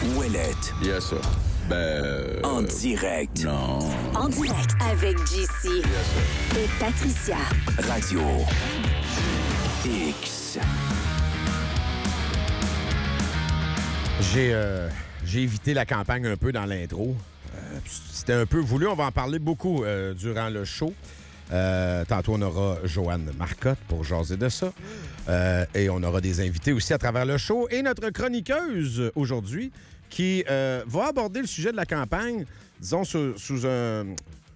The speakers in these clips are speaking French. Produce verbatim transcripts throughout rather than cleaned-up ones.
Ouellette. Yes, sir. Ben... euh, En direct. Non. En direct avec J C Yes, sir. et Patricia. Radio X. J'ai, euh, j'ai évité la campagne un peu dans l'intro. Euh, c'était un peu voulu. On va en parler beaucoup euh, durant le show. Euh, tantôt, on aura Joanne Marcotte pour jaser de ça. Euh, et on aura des invités aussi à travers le show. Et notre chroniqueuse aujourd'hui qui euh, va aborder le sujet de la campagne, disons, sous, sous un...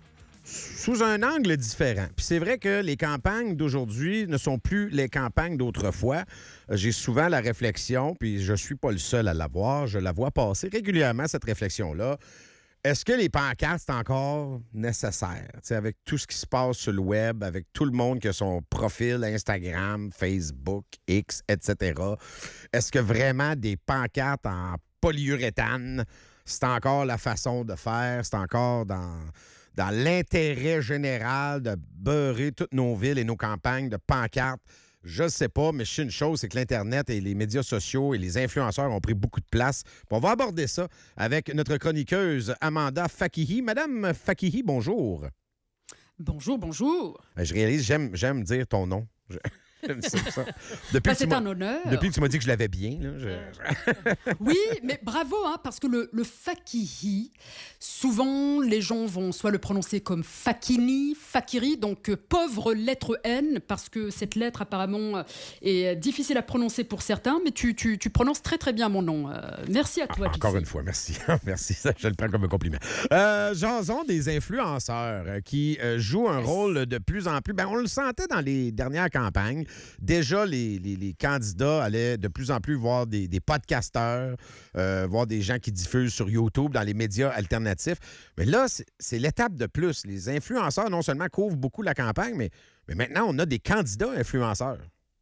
sous un angle différent. Puis c'est vrai que les campagnes d'aujourd'hui ne sont plus les campagnes d'autrefois. Euh, J'ai souvent la réflexion, puis je suis pas le seul à l'avoir, je la vois passer régulièrement, cette réflexion-là. Est-ce que les pancartes, c'est encore nécessaire? Tu sais, avec tout ce qui se passe sur le web, avec tout le monde qui a son profil Instagram, Facebook, X, et cetera. Est-ce que vraiment des pancartes en polyuréthane, c'est encore la façon de faire? C'est encore dans... dans l'intérêt général de beurrer toutes nos villes et nos campagnes de pancartes? Je ne sais pas, mais je sais une chose, c'est que l'Internet et les médias sociaux et les influenceurs ont pris beaucoup de place. Puis on va aborder ça avec notre chroniqueuse Amanda Fakihi. Madame Fakihi, bonjour. Bonjour, bonjour. Je réalise, j'aime, j'aime dire ton nom. Je- J'aime ça. ça. Depuis Bah, que tu c'est m'as- un honneur. Depuis que tu m'as dit que je l'avais bien, là, je- Oui, mais bravo, hein, parce que le, le fakihi, souvent les gens vont soit le prononcer comme fakini, fakiri, donc euh, pauvre lettre N, parce que cette lettre apparemment euh, est difficile à prononcer pour certains, mais tu, tu, tu prononces très très bien mon nom. Euh, merci à toi, Encore J C. une fois, merci. merci, ça, je le prends comme un compliment. Euh, Jason, des influenceurs euh, qui euh, jouent un rôle de plus en plus... Ben, on le sentait dans les dernières campagnes. Déjà, les, les- les candidats allaient de plus en plus voir des, des podcasteurs, euh, voir des gens qui diffusent sur YouTube, dans les médias alternatifs. Mais là, c'est, c'est l'étape de plus. Les influenceurs, non seulement couvrent beaucoup la campagne, mais, mais maintenant, on a des candidats influenceurs.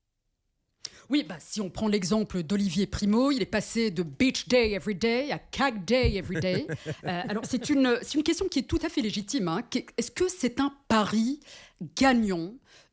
Oui, bah, si on prend l'exemple d'Olivier Primo, il est passé de Beach Day Every Day à Cag Day Every Day. Euh, alors, c'est une, c'est une question qui est tout à fait légitime. Hein. Qu'est- Est-ce que c'est un pari gagnant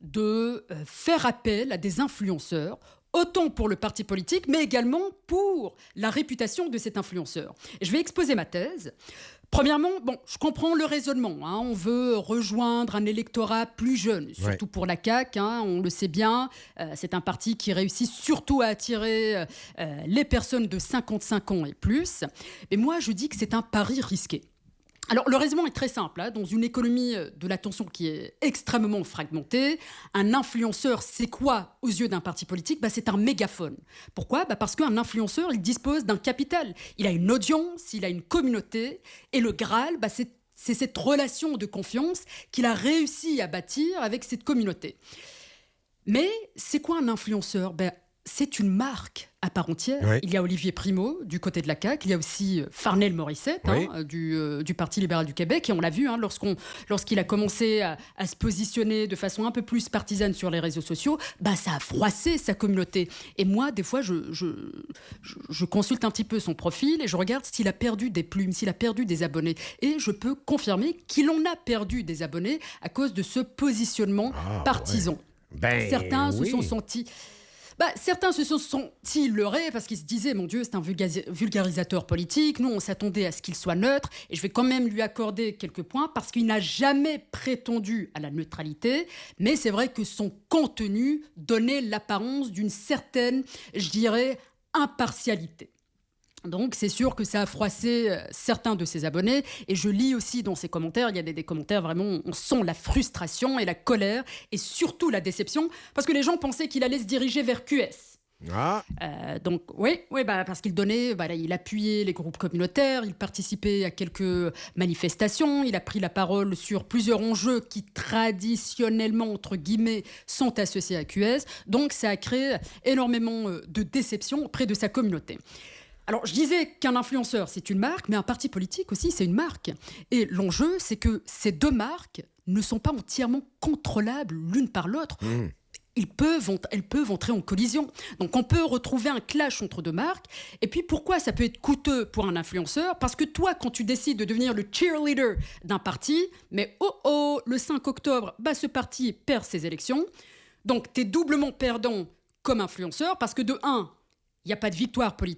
de euh, faire appel à des influenceurs, autant pour le parti politique, mais également pour la réputation de cet influenceur? Et je vais exposer ma thèse. Premièrement, bon, je comprends le raisonnement. Hein. On veut rejoindre un électorat plus jeune, surtout Ouais. pour la C A Q. Hein, on le sait bien. Euh, c'est un parti qui réussit surtout à attirer euh, euh, les personnes de cinquante-cinq ans et plus. Mais moi, je dis que c'est un pari risqué. Alors, le raisonnement est très simple. Hein. Dans une économie euh, de l'attention qui est extrêmement fragmentée, un influenceur, c'est quoi aux yeux d'un parti politique? Bah, c'est un mégaphone. Pourquoi? Bah, parce qu'un influenceur, il dispose d'un capital. Il a une audience, il a une communauté. Et le Graal, bah, c'est, c'est cette relation de confiance qu'il a réussi à bâtir avec cette communauté. Mais c'est quoi un influenceur? Ben, c'est une marque à part entière. Oui. Il y a Olivier Primo du côté de la C A Q, il y a aussi euh, Farnell Morissette Oui. hein, du, euh, du Parti libéral du Québec, et on l'a vu hein, lorsqu'on, lorsqu'il a commencé à, à se positionner de façon un peu plus partisane sur les réseaux sociaux, bah, ça a froissé sa communauté. Et moi, des fois, je, je, je, je consulte un petit peu son profil et je regarde s'il a perdu des plumes, s'il a perdu des abonnés. Et je peux confirmer qu'il en a perdu des abonnés à cause de ce positionnement Ah, partisan. Ben, Certains oui. se sont sentis... Bah, certains se sont sentis leurrés parce qu'ils se disaient, mon Dieu, c'est un vulga- vulgarisateur politique. Nous, on s'attendait à ce qu'il soit neutre. Et je vais quand même lui accorder quelques points parce qu'il n'a jamais prétendu à la neutralité. Mais c'est vrai que son contenu donnait l'apparence d'une certaine, je dirais, impartialité. Donc, c'est sûr que ça a froissé euh, certains de ses abonnés. Et je lis aussi dans ses commentaires, il y a des, des commentaires vraiment, on sent la frustration et la colère et surtout la déception parce que les gens pensaient qu'il allait se diriger vers Q S. Ah, Euh, donc, oui, oui bah, parce qu'il donnait, voilà, il appuyait les groupes communautaires, il participait à quelques manifestations, il a pris la parole sur plusieurs enjeux qui, traditionnellement, entre guillemets, sont associés à Q S. Donc, ça a créé énormément euh, de déception auprès de sa communauté. Alors, je disais qu'un influenceur, c'est une marque, mais un parti politique aussi, c'est une marque. Et l'enjeu, c'est que ces deux marques ne sont pas entièrement contrôlables l'une par l'autre. mmh. Ils peuvent, ent- elles peuvent entrer en collision. Donc, on peut retrouver un clash entre deux marques. Et puis, pourquoi ça peut être coûteux pour un influenceur? Parce que toi, quand tu décides de devenir le cheerleader d'un parti, mais oh oh, le cinq octobre, bah, ce parti perd ses élections. Donc, tu es doublement perdant comme influenceur parce que de un, il n'y a pas de victoire politique.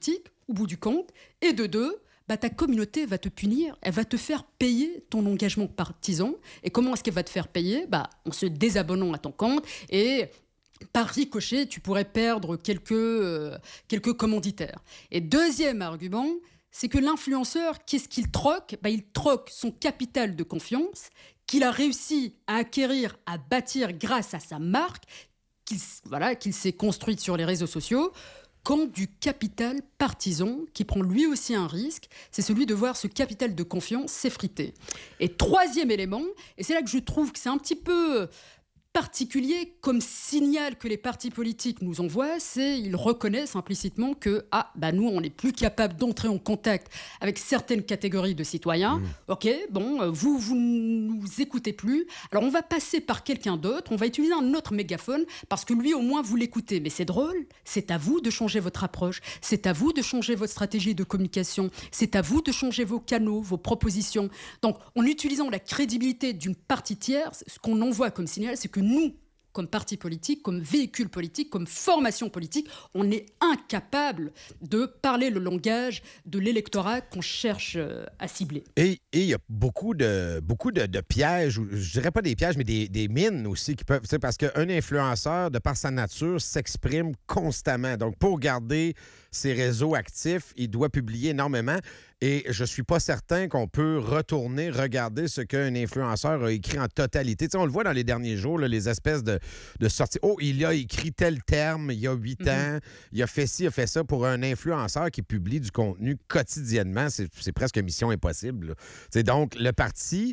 au bout du compte. Et de deux, bah, ta communauté va te punir, elle va te faire payer ton engagement partisan. Et comment est-ce qu'elle va te faire payer ? Bah, en se désabonnant à ton compte et... par ricochet, tu pourrais perdre quelques, euh, quelques commanditaires. Et deuxième argument, c'est que l'influenceur, qu'est-ce qu'il troque ? Bah, il troque son capital de confiance qu'il a réussi à acquérir, à bâtir grâce à sa marque, qu'il, voilà, qu'il s'est construite sur les réseaux sociaux, contre du capital partisan qui prend lui aussi un risque, c'est celui de voir ce capital de confiance s'effriter. Et troisième élément, et c'est là que je trouve que c'est un petit peu... particulier comme signal que les partis politiques nous envoient, c'est ils reconnaissent implicitement que ah bah nous on n'est plus capable d'entrer en contact avec certaines catégories de citoyens. Mmh. Ok, bon, vous vous nous écoutez plus. Alors on va passer par quelqu'un d'autre, on va utiliser un autre mégaphone parce que lui au moins vous l'écoutez. Mais c'est drôle, c'est à vous de changer votre approche, c'est à vous de changer votre stratégie de communication, c'est à vous de changer vos canaux, vos propositions. Donc en utilisant la crédibilité d'une partie tierce, ce qu'on envoie comme signal, c'est que nous, comme parti politique, comme véhicule politique, comme formation politique, on est incapable de parler le langage de l'électorat qu'on cherche à cibler. Et il y a beaucoup de, beaucoup de, de pièges, je dirais pas des pièges, mais des, des mines aussi qui peuvent... Parce qu'un influenceur, de par sa nature, s'exprime constamment. Donc, pour garder ses réseaux actifs, il doit publier énormément. Et je suis pas certain qu'on peut retourner regarder ce qu'un influenceur a écrit en totalité. Tu sais, on le voit dans les derniers jours, là, les espèces de, de sorties. Oh, il a écrit tel terme il y a huit mm-hmm. ans. Il a fait ci, il a fait ça pour un influenceur qui publie du contenu quotidiennement. C'est, c'est presque mission impossible. C'est donc, le parti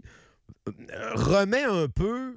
remet un peu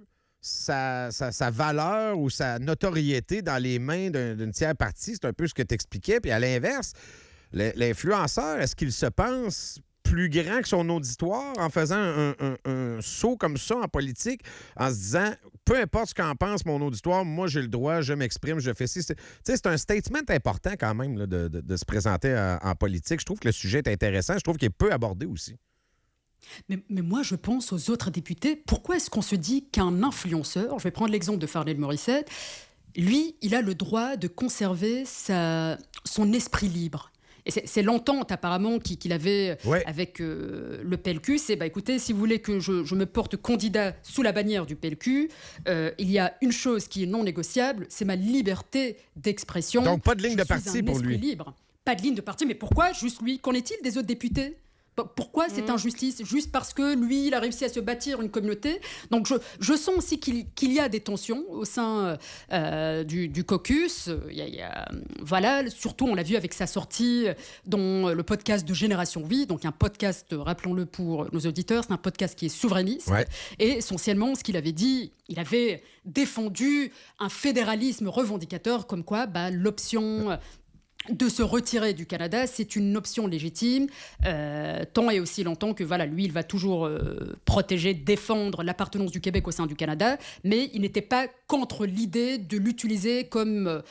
sa, sa, sa valeur ou sa notoriété dans les mains d'un, d'une tiers partie. C'est un peu ce que tu expliquais. Puis à l'inverse, l'influenceur, est-ce qu'il se pense plus grand que son auditoire en faisant un, un, un saut comme ça en politique, en se disant, peu importe ce qu'en pense mon auditoire, moi j'ai le droit, je m'exprime, je fais ci. C'est, c'est un statement important quand même là, de, de, de se présenter en, en politique. Je trouve que le sujet est intéressant. Je trouve qu'il est peu abordé aussi. Mais, mais moi, je pense aux autres députés. Pourquoi est-ce qu'on se dit qu'un influenceur, je vais prendre l'exemple de Farnell Morissette, lui, il a le droit de conserver sa, son esprit libre. Et c'est, c'est l'entente apparemment qu'il, qu'il avait ouais. avec euh, le P L Q. C'est, bah, écoutez, si vous voulez que je, je me porte candidat sous la bannière du P L Q, euh, il y a une chose qui est non négociable, c'est ma liberté d'expression. Donc pas de ligne je de parti pour lui. Libre. Pas de ligne de parti, mais pourquoi juste lui ? Qu'en est-il des autres députés ? Pourquoi cette injustice ? Juste parce que lui, il a réussi à se bâtir une communauté. Donc, je, je sens aussi qu'il, qu'il y a des tensions au sein euh, du, du caucus. Il y a, il y a, voilà, surtout, on l'a vu avec sa sortie dans le podcast de Génération Vie. Donc, un podcast, rappelons-le pour nos auditeurs, c'est un podcast qui est souverainiste. Ouais. Et essentiellement, ce qu'il avait dit, il avait défendu un fédéralisme revendicateur, comme quoi bah, l'option... de se retirer du Canada, c'est une option légitime, euh, tant et aussi longtemps que voilà, lui, il va toujours euh, protéger, défendre l'appartenance du Québec au sein du Canada, mais il n'était pas contre l'idée de l'utiliser comme... Euh,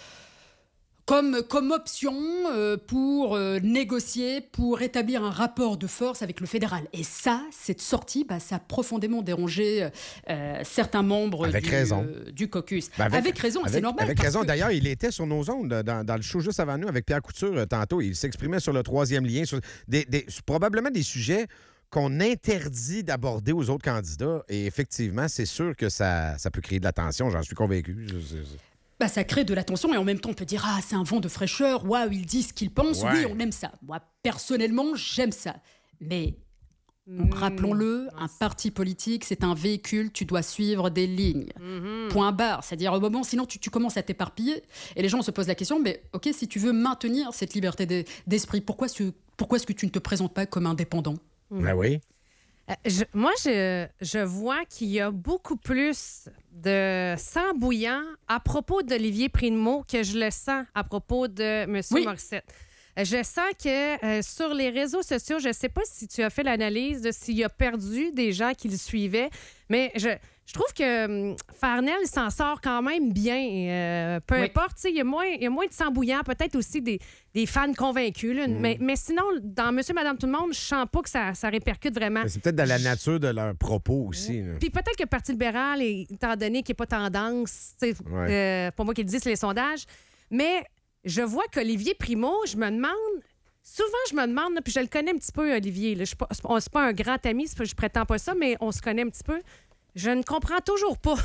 Comme, comme option euh, pour euh, négocier, pour établir un rapport de force avec le fédéral. Et ça, cette sortie, bah, ça a profondément dérangé euh, certains membres du, euh, du caucus. Ben avec, avec raison, avec, c'est normal. Avec raison. Que... D'ailleurs, il était sur nos ondes dans, dans le show juste avant nous avec Pierre Couture euh, tantôt. Il s'exprimait sur le troisième lien, sur des, des, probablement des sujets qu'on interdit d'aborder aux autres candidats. Et effectivement, c'est sûr que ça, ça peut créer de l'attention. J'en suis convaincu. Je, je, je... Bah, ça crée de l'attention et en même temps, on peut dire « Ah, c'est un vent de fraîcheur, waouh, il dit ce qu'il pense. Ouais. » Oui, on aime ça. Moi, personnellement, j'aime ça. Mais, mmh. rappelons-le, un parti politique, c'est un véhicule, tu dois suivre des lignes. Mmh. Point barre. C'est-à-dire, au moment, sinon, tu, tu commences à t'éparpiller. Et les gens se posent la question, mais OK, si tu veux maintenir cette liberté de, d'esprit, pourquoi est-ce, que, pourquoi est-ce que tu ne te présentes pas comme indépendant? Ben mmh. oui. Euh, je, moi, je, je vois qu'il y a beaucoup plus de sang bouillant à propos d'Olivier Primo que je le sens à propos de M. Oui. Morissette. Je sens que euh, sur les réseaux sociaux, je ne sais pas si tu as fait l'analyse de s'il a perdu des gens qui le suivaient, mais je, je trouve que euh, Farnell s'en sort quand même bien. Euh, peu oui. importe, il y a moins, il y a moins de sang bouillant, peut-être aussi des, des fans convaincus. Là, mmh. mais, mais sinon, dans Monsieur, Madame, tout le monde, je sens pas que ça, ça répercute vraiment. Mais c'est peut-être dans la nature de leurs propos aussi. Mmh. Puis peut-être que le Parti libéral, étant donné qu'il n'est pas tendance, ouais. euh, pour moi qui le dis, c'est les sondages, mais... Je vois qu'Olivier Primo, je me demande souvent, je me demande, là, puis je le connais un petit peu, Olivier. Là, je suis pas, on- c'est pas un grand ami, c'est pas, je prétends pas ça, mais on se connaît un petit peu. Je ne comprends toujours pas.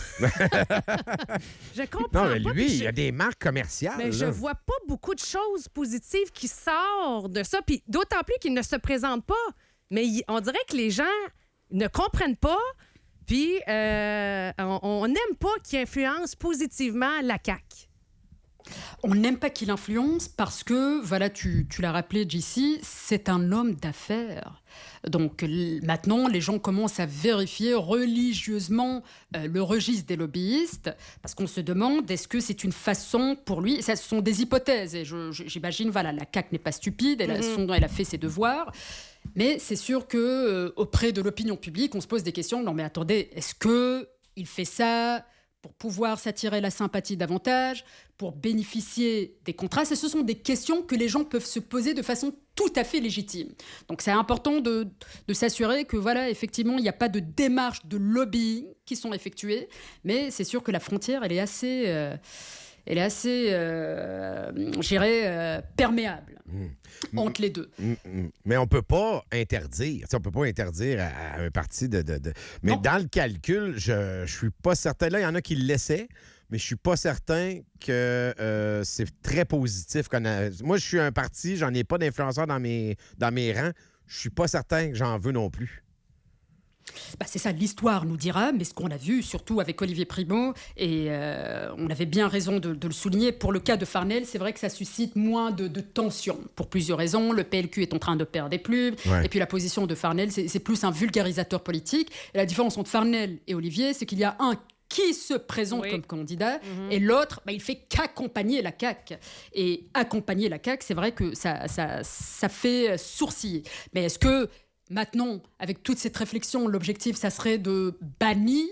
je comprends Non, mais pas. lui, puis il je- y a des marques commerciales. mais je là. vois pas beaucoup de choses positives qui sortent de ça. Puis d'autant plus qu'il ne se présente pas. Mais il- on dirait que les gens ne comprennent pas. Puis euh, on- on n'aime pas qu'il influence positivement la C A Q. On n'aime pas qu'il influence parce que, voilà, tu, tu l'as rappelé, J C, c'est un homme d'affaires. Donc l- maintenant, les gens commencent à vérifier religieusement euh, le registre des lobbyistes parce qu'on se demande est-ce que c'est une façon pour lui, ça ce sont des hypothèses et je- je- j'imagine, voilà, la C A Q n'est pas stupide, elle a, Mhm. son- elle a fait ses devoirs. Mais c'est sûr que euh, auprès de l'opinion publique, on se pose des questions. Non mais attendez, est-ce que il fait ça pour pouvoir s'attirer la sympathie davantage, pour bénéficier des contrats? Ce sont des questions que les gens peuvent se poser de façon tout à fait légitime. Donc c'est important de, de s'assurer que, voilà, effectivement, il n'y a pas de démarches de lobbying qui sont effectuées, mais c'est sûr que la frontière, elle est assez, euh, elle est assez, euh, je dirais, euh, perméable entre les deux. Mm, mm. Mais on peut pas interdire. Tu sais, on peut pas interdire à, à un parti de. de- de- Mais Non. dans le calcul, je, je suis pas certain. Là, il y en a qui le laissaient, mais je suis pas certain que euh, c'est très positif. qu'on a- Moi, je suis un parti, j'en ai pas d'influenceurs dans mes, dans mes rangs. Je suis pas certain que j'en veux non plus. Bah, c'est ça, l'histoire nous dira, mais ce qu'on a vu, surtout avec Olivier Primo, et euh, on avait bien raison de, de le souligner, pour le cas de Farnell, c'est vrai que ça suscite moins de, de tension, pour plusieurs raisons. Le P L Q est en train de perdre des plumes, Ouais. et puis la position de Farnell, c'est c'est plus un vulgarisateur politique. Et la différence entre Farnell et Olivier, c'est qu'il y a un qui se présente Oui. comme candidat, et l'autre, bah, il fait qu'accompagner la C A Q. Et accompagner la C A Q, c'est vrai que ça, ça, ça fait sourciller. Mais est-ce que maintenant, avec toute cette réflexion, l'objectif, ça serait de bannir?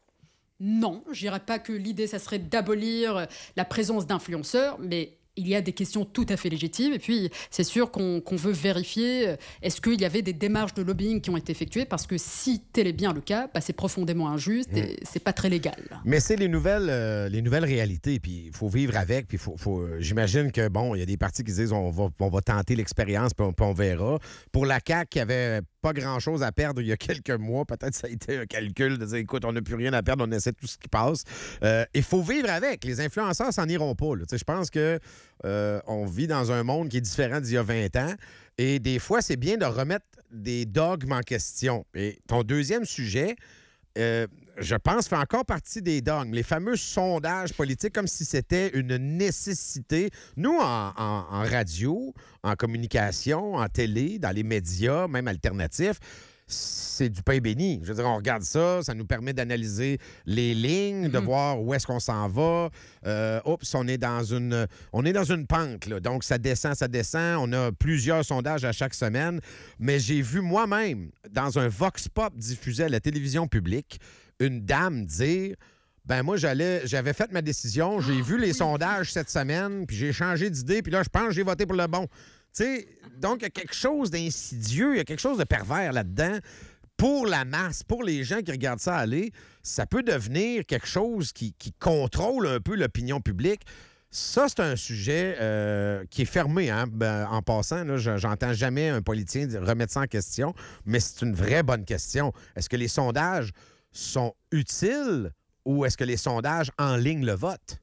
Non, je dirais pas que l'idée, ça serait d'abolir la présence d'influenceurs, mais il y a des questions tout à fait légitimes. Et puis, c'est sûr qu'on qu'on veut vérifier, euh, est-ce qu'il y avait des démarches de lobbying qui ont été effectuées? Parce que si tel est bien le cas, bah, c'est profondément injuste et c'est pas très légal. Mais c'est les nouvelles, euh, les nouvelles réalités, puis il faut vivre avec, puis faut, faut, euh, j'imagine que, bon, il y a des partis qui disent on va, on va tenter l'expérience, puis on, puis on verra. Pour la C A Q, qui avait pas grand-chose à perdre il y a quelques mois, peut-être ça a été un calcul de dire, écoute, on n'a plus rien à perdre, on essaie tout ce qui passe. Euh, Il faut vivre avec. Les influenceurs s'en iront pas. Là. Tu sais, je pense que euh, on vit dans un monde qui est différent d'il y a vingt ans, et des fois, c'est bien de remettre des dogmes en question. Et ton deuxième sujet, euh, je pense, fait encore partie des dogmes. Les fameux sondages politiques, comme si c'était une nécessité. Nous, en, en- en radio, en communication, en télé, dans les médias, même alternatifs, c'est du pain béni. Je veux dire, on regarde ça, ça nous permet d'analyser les lignes, de voir où est-ce qu'on s'en va. Euh, oups, on est dans une, on est dans une pente, là. Donc ça descend, ça descend. On a plusieurs sondages à chaque semaine. Mais j'ai vu moi-même, dans un vox pop diffusé à la télévision publique, une dame dire... Ben moi, j'allais, j'avais fait ma décision, j'ai vu les sondages cette semaine, puis j'ai changé d'idée, puis là, je pense que j'ai voté pour le bon. Tu sais, donc, il y a quelque chose d'insidieux, il y a quelque chose de pervers là-dedans. Pour la masse, pour les gens qui regardent ça aller, ça peut devenir quelque chose qui, qui contrôle un peu l'opinion publique. Ça, c'est un sujet euh, qui est fermé, hein? Ben, en passant, là, je- j'entends jamais un politicien dire- remettre ça en question, mais c'est une vraie bonne question. Est-ce que les sondages sont utiles ou est-ce que les sondages enlignent le vote?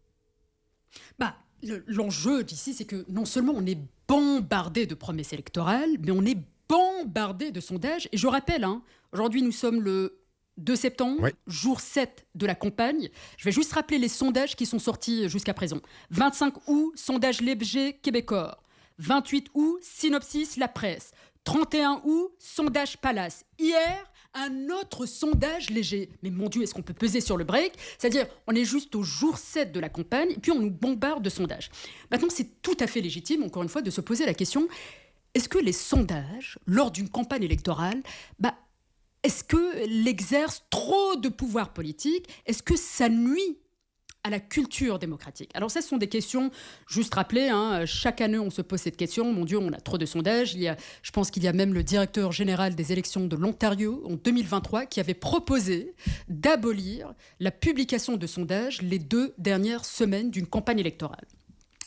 Bah, le- l'enjeu d'ici, c'est que non seulement on est bombardé de promesses électorales, mais on est bombardé de sondages. Et je rappelle, hein, aujourd'hui, nous sommes le deux septembre, Oui. jour sept de la campagne. Je vais juste rappeler les sondages qui sont sortis jusqu'à présent. vingt-cinq août, sondage Léger Québecor. vingt-huit août, Synopsis La Presse. trente et un août, sondage Palace. Hier, un autre sondage léger. Mais mon Dieu, est-ce qu'on peut peser sur le break? C'est-à-dire, on est juste au jour sept de la campagne, et puis on nous bombarde de sondages. Maintenant, c'est tout à fait légitime, encore une fois, de se poser la question, est-ce que les sondages, lors d'une campagne électorale, bah, est-ce qu'ils exercent trop de pouvoir politique? Est-ce que ça nuit à la culture démocratique? Alors ça, ce sont des questions, juste rappeler, hein, chaque année on se pose cette question, mon Dieu, on a trop de sondages. Il y a, je pense qu'il y a même le directeur général des élections de l'Ontario en deux mille vingt-trois qui avait proposé d'abolir la publication de sondages les deux dernières semaines d'une campagne électorale.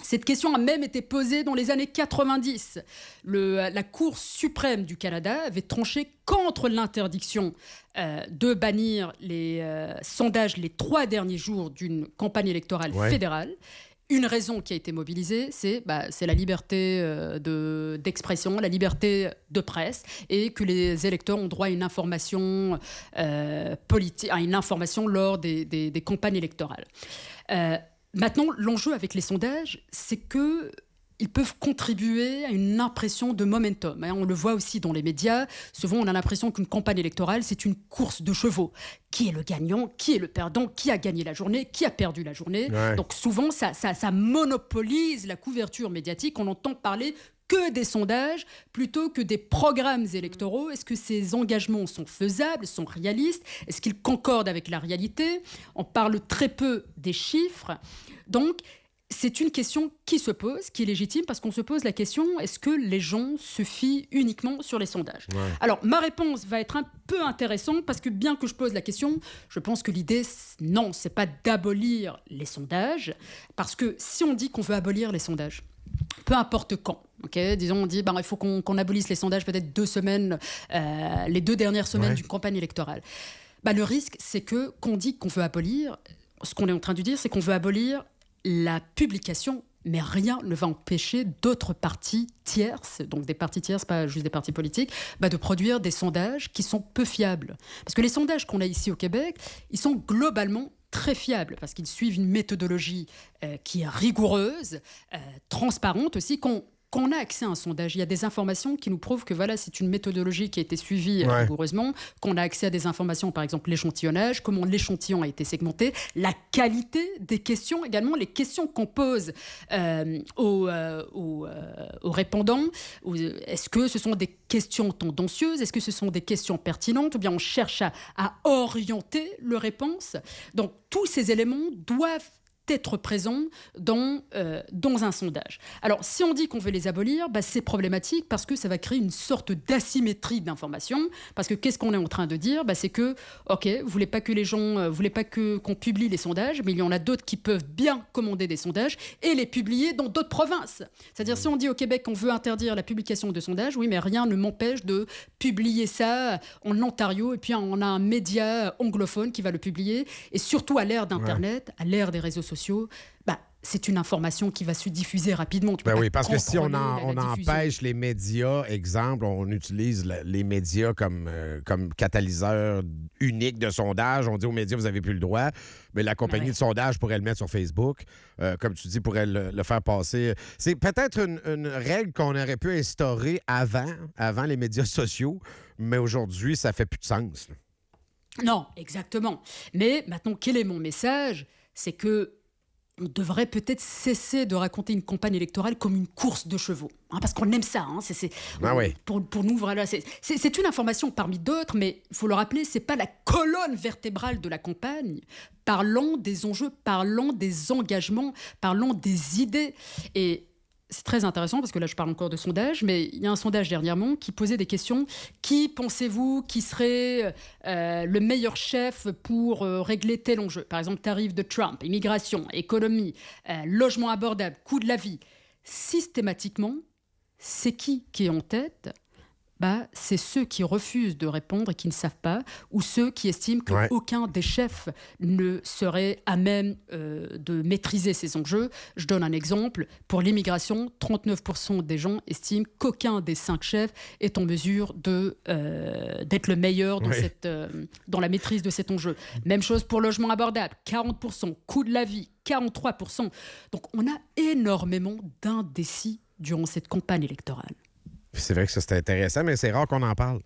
Cette question a même été posée dans les années quatre-vingt-dix. Le, la Cour suprême du Canada avait tranché contre l'interdiction euh, de bannir les euh, sondages les trois derniers jours d'une campagne électorale ouais. fédérale. Une raison qui a été mobilisée, c'est, bah, c'est la liberté euh, de, d'expression, la liberté de presse, et que les électeurs ont droit à une information euh, politique, à une information lors des, des, des campagnes électorales. Euh, Maintenant, l'enjeu avec les sondages, c'est qu'ils peuvent contribuer à une impression de momentum. On le voit aussi dans les médias. Souvent, on a l'impression qu'une campagne électorale, c'est une course de chevaux. Qui est le gagnant? Qui est le perdant? Qui a gagné la journée? Qui a perdu la journée? Ouais. Donc souvent, ça, ça, ça monopolise la couverture médiatique. On entend parler que des sondages plutôt que des programmes électoraux. Est-ce que ces engagements sont faisables, sont réalistes? Est-ce qu'ils concordent avec la réalité? On parle très peu des chiffres. Donc, c'est une question qui se pose, qui est légitime, parce qu'on se pose la question, est-ce que les gens se fient uniquement sur les sondages? Ouais. Alors, ma réponse va être un peu intéressante, parce que bien que je pose la question, je pense que l'idée, non, c'est pas d'abolir les sondages, parce que si on dit qu'on veut abolir les sondages, peu importe quand, okay, disons, on dit ben, il faut qu'on, qu'on abolisse les sondages peut-être deux semaines, euh, les deux dernières semaines ouais. d'une campagne électorale. Ben, le risque, c'est que qu'on dit qu'on veut abolir, ce qu'on est en train de dire, c'est qu'on veut abolir la publication, mais rien ne va empêcher d'autres parties tierces, donc des parties tierces, pas juste des partis politiques, bah de produire des sondages qui sont peu fiables. Parce que les sondages qu'on a ici au Québec, ils sont globalement très fiables, parce qu'ils suivent une méthodologie euh, qui est rigoureuse, euh, transparente aussi, qu'on Quand on a accès à un sondage, il y a des informations qui nous prouvent que voilà, c'est une méthodologie qui a été suivie ouais. rigoureusement, qu'on a accès à des informations, par exemple l'échantillonnage, comment l'échantillon a été segmenté, la qualité des questions, également les questions qu'on pose euh, aux, euh, aux, euh, aux répondants. Est-ce que ce sont des questions tendancieuses? Est-ce que ce sont des questions pertinentes? Ou bien on cherche à, à orienter leur réponse? Donc tous ces éléments doivent être présents dans, euh, dans un sondage. Alors, si on dit qu'on veut les abolir, bah, c'est problématique parce que ça va créer une sorte d'asymétrie d'information. Parce que qu'est-ce qu'on est en train de dire? Bah, c'est que, OK, vous voulez pas que les gens, euh, vous voulez pas que, qu'on publie les sondages, mais il y en a d'autres qui peuvent bien commander des sondages et les publier dans d'autres provinces. C'est-à-dire, si on dit au Québec qu'on veut interdire la publication de sondages, oui, mais rien ne m'empêche de publier ça en Ontario, et puis on a un média anglophone qui va le publier. Et surtout à l'ère d'Internet, ouais. à l'ère des réseaux sociaux, bah, c'est une information qui va se diffuser rapidement. Tu ben oui, parce que si on, en, on empêche les médias, exemple, on utilise la, les médias comme, euh, comme catalyseur unique de sondage, on dit aux médias, vous n'avez plus le droit, mais la compagnie ouais. de sondage pourrait le mettre sur Facebook, euh, comme tu dis, pourrait le, le faire passer. C'est peut-être une, une règle qu'on aurait pu instaurer avant, avant les médias sociaux, mais aujourd'hui, ça fait plus de sens. Non, exactement. Mais maintenant, quel est mon message? C'est que on devrait peut-être cesser de raconter une campagne électorale comme une course de chevaux. Hein, parce qu'on aime ça. Hein, c'est, c'est, ah on, oui. pour, pour nous, voilà, c'est, c'est, c'est une information parmi d'autres, mais il faut le rappeler, ce n'est pas la colonne vertébrale de la campagne. Parlons des enjeux, parlons des engagements, parlons des idées. Et c'est très intéressant parce que là, je parle encore de sondage, mais il y a un sondage dernièrement qui posait des questions. Qui pensez-vous qui serait euh, le meilleur chef pour euh, régler tel enjeu? Par exemple, tarif de Trump, immigration, économie, euh, logement abordable, coût de la vie. Systématiquement, c'est qui qui est en tête? Bah, c'est ceux qui refusent de répondre et qui ne savent pas, ou ceux qui estiment qu'aucun ouais. des chefs ne serait à même euh, de maîtriser ces enjeux. Je donne un exemple. Pour l'immigration, trente-neuf pour cent des gens estiment qu'aucun des cinq chefs est en mesure de, euh, d'être le meilleur dans, oui. cette, euh, dans la maîtrise de cet enjeu. Même chose pour logement abordable, quarante pour cent. Coût de la vie, quarante-trois pour cent. Donc, on a énormément d'indécis durant cette campagne électorale. C'est vrai que ça, c'est intéressant, mais c'est rare qu'on en parle.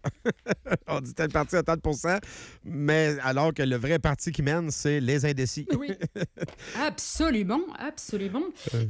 On dit tel parti à tant de pourcents, mais alors que le vrai parti qui mène, c'est les indécis. Oui, absolument, absolument.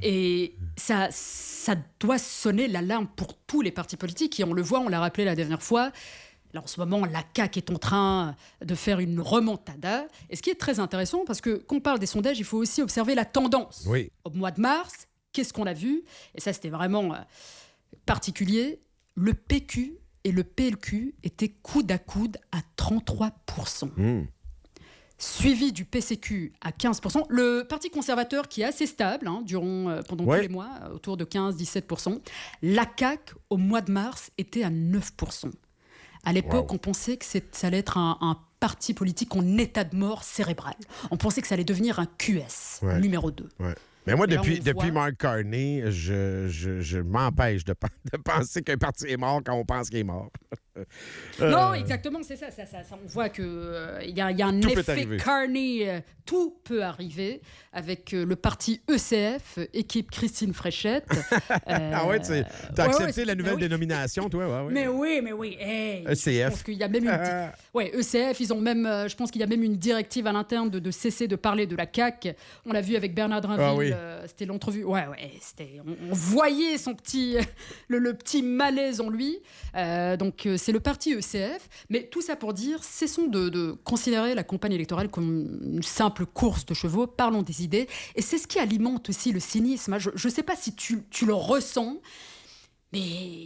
Et ça, ça doit sonner l'alarme pour tous les partis politiques. Et on le voit, on l'a rappelé la dernière fois. Là, en ce moment, la C A Q est en train de faire une remontada. Et ce qui est très intéressant, parce que quand on parle des sondages, il faut aussi observer la tendance. Oui. Au mois de mars, qu'est-ce qu'on a vu? Et ça, c'était vraiment particulier. Le P Q et le P L Q étaient coude à coude à trente-trois pour cent. Mmh. suivi du P C Q à quinze pour cent. Le Parti conservateur qui est assez stable hein, durant, euh, pendant ouais. tous les mois, euh, autour de quinze à dix-sept pour cent. La C A Q, au mois de mars, était à neuf pour cent. À l'époque, wow. on pensait que c'est, ça allait être un, un parti politique en état de mort cérébrale. On pensait que ça allait devenir un Q S, ouais. numéro deux. Ouais. Mais moi, Et depuis, là, depuis voit... Mark Carney, je, je, je m'empêche de, de penser qu'un parti est mort quand on pense qu'il est mort. euh... Non, exactement, c'est ça. ça, ça, ça on voit qu'il euh, y, y a un tout effet Carney. Euh, tout peut arriver avec euh, le parti E C F, équipe Christine Fréchette. euh... ah ouais, tu as ouais, accepté ouais, la nouvelle oui. dénomination, toi? Ouais, ouais. Mais oui, mais oui. Hey, E C F. Je pense qu'il y a même une... Euh... Ouais, E C F, ils ont même, euh, je pense qu'il y a même une directive à l'interne de, de cesser de parler de la C A Q. On l'a vu avec Bernard Drinville. Ah, oui. euh, c'était l'entrevue. Ouais, ouais. C'était, on, on voyait son petit, le, le petit malaise en lui. Euh, donc, euh, c'est le parti E C F. Mais tout ça pour dire, cessons de, de considérer la campagne électorale comme une simple course de chevaux. Parlons des idées. Et c'est ce qui alimente aussi le cynisme. Je ne sais pas si tu, tu le ressens, mais...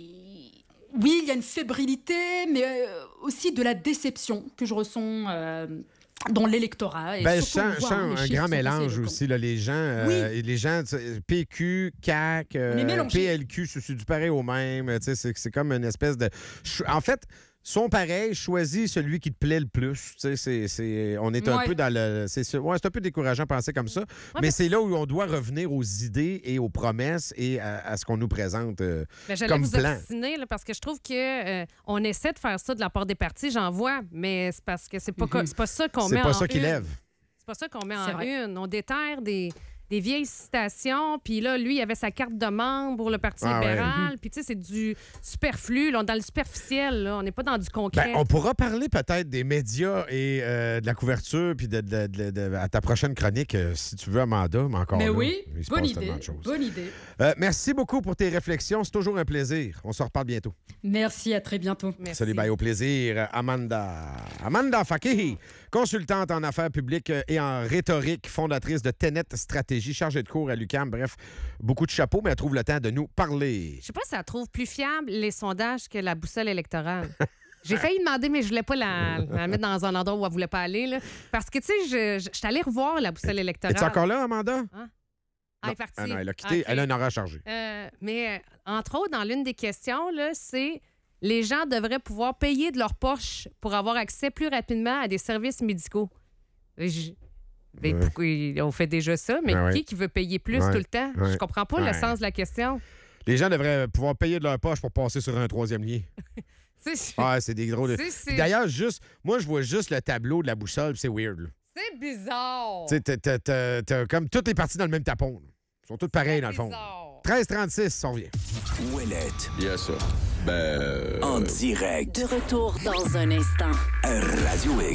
Oui, il y a une fébrilité, mais euh, aussi de la déception que je ressens euh, dans l'électorat. Et ben, surtout, je sens, hein, un grand mélange aussi. Là, les gens, euh, oui. les gens P Q, C A Q, euh, P L Q, c'est du pareil au même. C'est, c'est comme une espèce de... En fait... sont pareils, choisis celui qui te plaît le plus. C'est, c'est, on est un ouais. peu dans le... C'est, ouais, c'est un peu décourageant de penser comme ça, ouais, mais, mais c'est là où on doit revenir aux idées et aux promesses et à, à ce qu'on nous présente euh, ben, j'allais comme vous plan. Obstiner, là, parce que je trouve qu'on euh, essaie de faire ça de la part des partis, j'en vois, mais c'est parce que c'est pas, mm-hmm. c'est pas ça qu'on c'est met pas en ça qui une. lève. C'est pas ça qu'on met c'est en vrai. une. On déterre des... des vieilles citations, puis là, lui, il avait sa carte de membre pour le Parti ah, libéral, ouais. puis tu sais, c'est du superflu, là, on est dans le superficiel, là, on n'est pas dans du concret. Ben, on pourra parler peut-être des médias et euh, de la couverture, puis de, de, de, de, à ta prochaine chronique, euh, si tu veux, Amanda, mais encore mais là, oui, il se bonne passe idée, tellement de choses. bonne idée. Euh, merci beaucoup pour tes réflexions, c'est toujours un plaisir. On se reparle bientôt. Merci, à très bientôt. Merci. Salut, bye, au plaisir. Amanda. Amanda Fakihi, consultante en affaires publiques et en rhétorique, fondatrice de Tenet Stratégie, chargée de cours à l'U Q A M. Bref, beaucoup de chapeaux, mais elle trouve le temps de nous parler. Je sais pas si elle trouve plus fiable les sondages que la boussole électorale. J'ai failli demander, mais je voulais pas la, la mettre dans un endroit où elle voulait pas aller. Là. Parce que, tu sais, je, je, je suis allée revoir la boussole électorale. Es-tu encore là, Amanda? Hein? Ah, elle est partie. Ah non, elle a quitté. Okay. Elle a un horaire chargé. Euh, mais, entre autres, dans l'une des questions, là, c'est les gens devraient pouvoir payer de leur poche pour avoir accès plus rapidement à des services médicaux. Je... Mais ouais. Pourquoi on fait déjà ça? Mais ouais, qui ouais. qui veut payer plus ouais. tout le temps? Ouais. Je comprends pas ouais. le sens de la question. Les gens devraient pouvoir payer de leur poche pour passer sur un troisième lien. c'est... Ah, c'est des gros... C'est, c'est... D'ailleurs, juste, moi, je vois juste le tableau de la boussole, c'est weird. Là. C'est bizarre. Tu sais, t'as, t'as, t'as, t'as comme toutes les parties dans le même tapon. Là. Ils sont toutes pareilles, dans le fond. treize trente-six, on revient. Ouellette. Yes, sir. Ben... En direct. De retour dans un instant. Radio X.